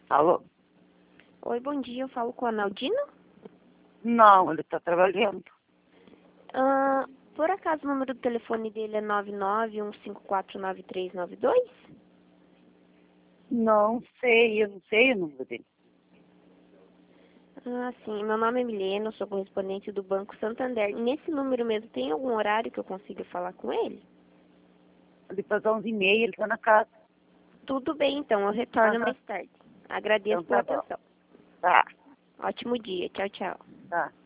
Alô? Oi, bom dia. Eu falo com o Analdino? Não, ele está trabalhando. Por acaso o número do telefone dele é 991549392? Não sei, eu não sei o número dele. Sim. Meu nome é Milena, eu sou correspondente do Banco Santander. Nesse número mesmo, tem algum horário que eu consiga falar com ele? Depois das 11h30 ele está na casa. Tudo bem, então. Eu retorno Aham. mais tarde. Agradeço Então pela tá bom. atenção. Tá, Ótimo dia. Tchau, tchau. tá.